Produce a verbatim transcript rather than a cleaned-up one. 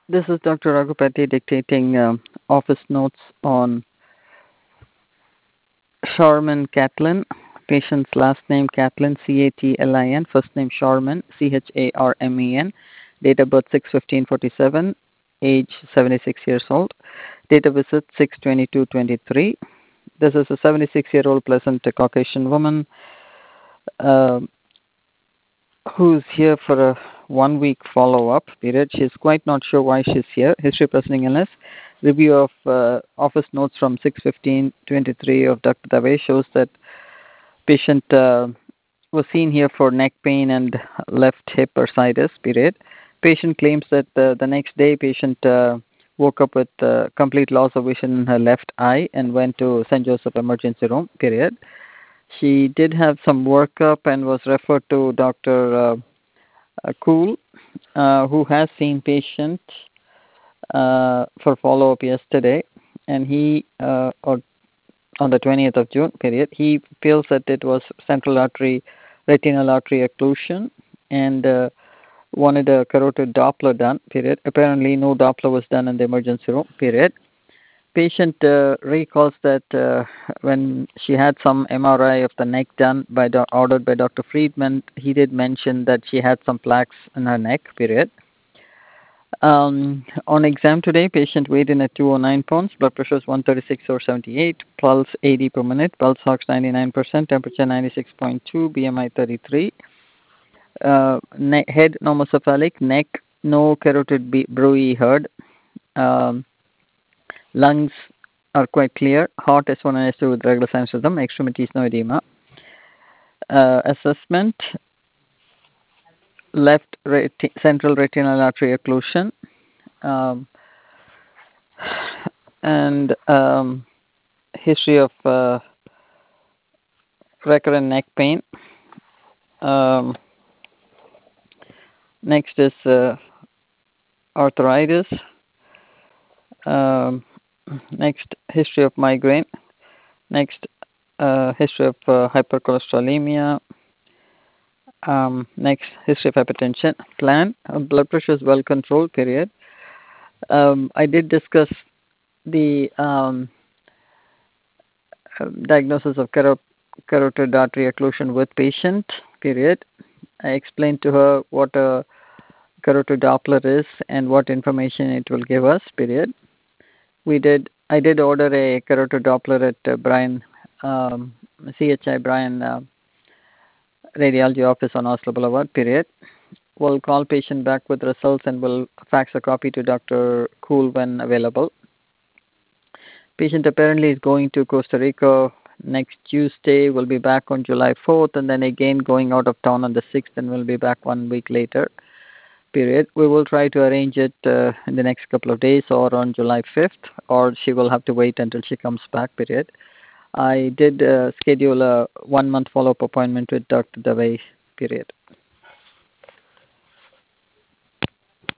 This is Doctor Raghupati dictating um, office notes on Sharman Catlin. Patient's last name Catlin, C A T L I N. First name Sharman, C H A R M E N. Date of birth six fifteen forty-seven. Age seventy-six years old. Date of visit six twenty-two twenty-three. This is a seventy-six-year-old pleasant Caucasian woman uh, who's here for a one-week follow-up period. She's quite not sure why she's here. History of presenting illness. Review of uh, office notes from six fifteen twenty-three of Doctor Dave shows that patient uh, was seen here for neck pain and left hip bursitis period. Patient claims that uh, the next day patient uh, woke up with uh, complete loss of vision in her left eye and went to Saint Joseph emergency room period. She did have some workup and was referred to Doctor Uh, uh, Cool, uh, who has seen patient uh, for follow-up yesterday, and he uh, or on the twentieth of June period, he feels that it was central artery, retinal artery occlusion, and uh, wanted a carotid Doppler done period. Apparently, no Doppler was done in the emergency room period. Patient uh, recalls that uh, when she had some M R I of the neck done by do- ordered by Doctor Friedman, he did mention that she had some plaques in her neck period. Um, on exam today, patient weighed in at two hundred nine pounds, blood pressure is one thirty-six over seventy-eight, pulse eighty per minute, pulse ox ninety-nine percent, temperature ninety-six point two, B M I thirty-three, uh, ne- head normocephalic, neck no carotid b- bruit heard, um, lungs are quite clear, heart S one and S two with regular sinus rhythm, extremities no edema. Uh, assessment, left reti- central retinal artery occlusion, um, and um, history of uh, recurrent neck pain. Um, next is uh, arthritis. Um, next, history of migraine. Next, uh, history of uh, hypercholesterolemia. Um, next, history of hypertension. Plan. Uh, blood pressure is well controlled, period. Um, I did discuss the um, uh, diagnosis of caro- carotid artery occlusion with patient, period. I explained to her what a carotid Doppler is and what information it will give us, period. We did, I did order a carotid Doppler at uh, Brian, um, C H I Brian uh, Radiology Office on Oslo Boulevard, period. We'll call patient back with results and we'll fax a copy to Doctor Cool when available. Patient apparently is going to Costa Rica next Tuesday. We'll be back on July fourth and then again going out of town on the sixth and we'll be back one week later. Period. We will try to arrange it uh, in the next couple of days or on July fifth, or she will have to wait until she comes back, period. I did uh, schedule a one month follow up appointment with Doctor Dave, period.